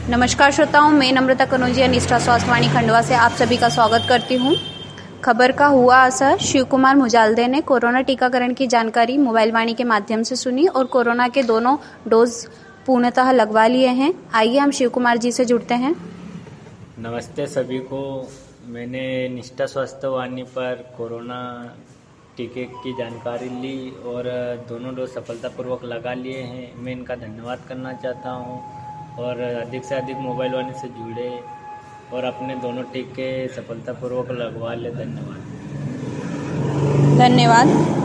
नमस्कार श्रोताओं, मैं नम्रता कनौजिया निष्ठा स्वास्थ्य वाणी खंडवा से आप सभी का स्वागत करती हूं। खबर का हुआ असर, शिव कुमार मुजालदे ने कोरोना टीकाकरण की जानकारी मोबाइल वाणी के माध्यम से सुनी और कोरोना के दोनों डोज पूर्णतः लगवा लिए हैं। आइए हम शिव कुमार जी से जुड़ते हैं। नमस्ते सभी को। मैंने निष्ठा स्वास्थ्य वाणी पर कोरोना टीके की जानकारी ली और दोनों डोज सफलतापूर्वक लगा लिए हैं। मैं इनका धन्यवाद करना चाहता हूं और अधिक से अधिक मोबाइल वाणी से जुड़े और अपने दोनों टीके सफलतापूर्वक लगवा ले। धन्यवाद।